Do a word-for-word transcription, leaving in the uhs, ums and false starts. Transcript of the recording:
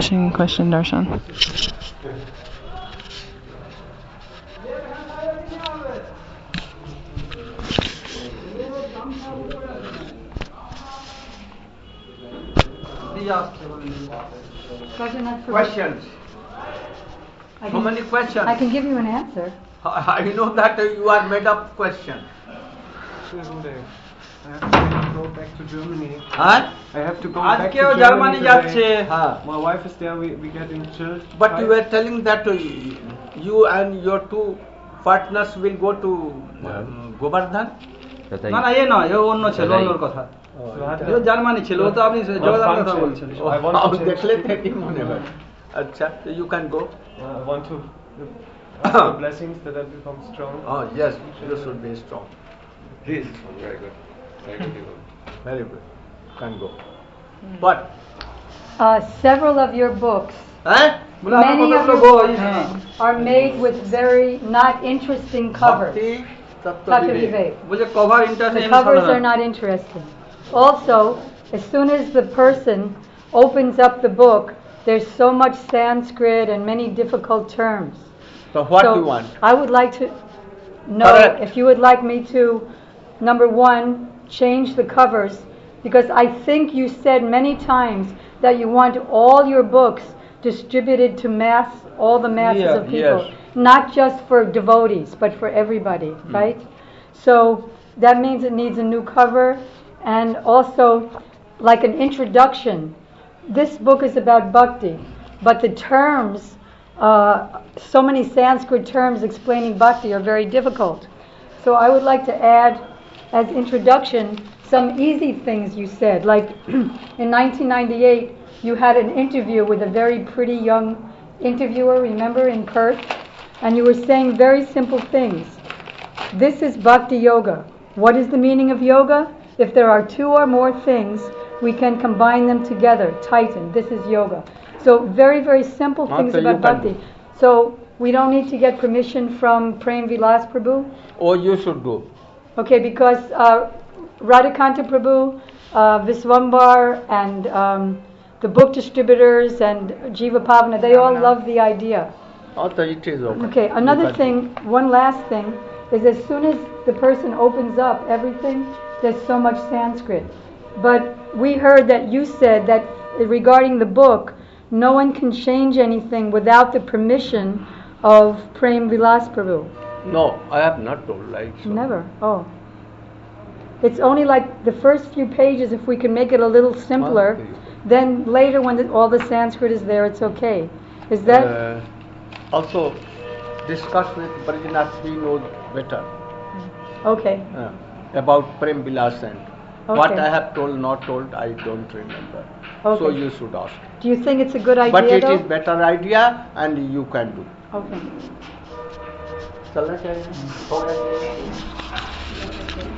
finishing question, Darshan. Questions. I So can, many questions. I can give you an answer. I know that you are made up question. I have to go back to Germany. Huh? I have to go back আজকে to ও Germany Germany যাচ্ছে today. Huh. My wife is there. We we get in chill. But you were telling that uh, you and your two partners will go to um, Govardhan. না না এ নয় ও অন্য ছিল অন্যর কথা ও জার্মানি ছিল ও তো আপনি জগদার কথা বলছেন I want to change. দেখলে থেকে মনে হয় আচ্ছা you can go. Uh, I want to ask for blessings that I become strong. Oh yes, you should be strong. Please. Very good. Very good. Very good. Can go. What? Uh, several of your books, Huh? many of your books are made with very not interesting covers. Bhakti Tattva Tattva Vivek. Vivek. বুঝে cover The interesting covers are not interesting. Also, as soon as the person opens up the book, there's so much Sanskrit and many difficult terms. So what so do you want? I would like to know Correct. if you would like me to, number one, change the covers, because I think you said many times that you want all your books distributed to mass, all the masses Yeah, of people, yes. not just for devotees, but for everybody, right? So that means it needs a new cover, and also like an introduction. This book is about bhakti, but the terms, uh, so many Sanskrit terms explaining bhakti are very difficult. So I would like to add as introduction some easy things you said. Like in nineteen ninety-eight, you had an interview with a very pretty young interviewer, remember, in Perth? And you were saying very simple things. This is bhakti yoga. What is the meaning of yoga? If there are two or more things, we can combine them together. Tighten. This is yoga. So very, very simple things Mata, about you can bhakti. So we don't need to get permission from Prem Vilas Prabhu? Oh, you should go. Okay, because uh, Radhakanta Prabhu, uh, Viswambar, and um, the book distributors and Jiva Pavana, they all love the idea. Oh, so it is okay. Okay, another You can thing, one last thing, is as soon as the person opens up everything, there's so much Sanskrit. But we heard that you said that regarding the book, no one can change anything without the permission of Prem Vilas Prabhu. go. No, I have not told like so. Never. Oh. It's only like the first few pages, if we can make it a little simpler, Okay. then later when the, all the Sanskrit is there, it's okay. Is that? Uh, also, discuss with Brajnath, he knows better Okay. uh, about Prem Vilas and what Okay. I have told, not told, I don't remember. So Okay. you should ask. Do you think it's a good idea But it though? is better idea and you can do. Okay. चलना चाहिए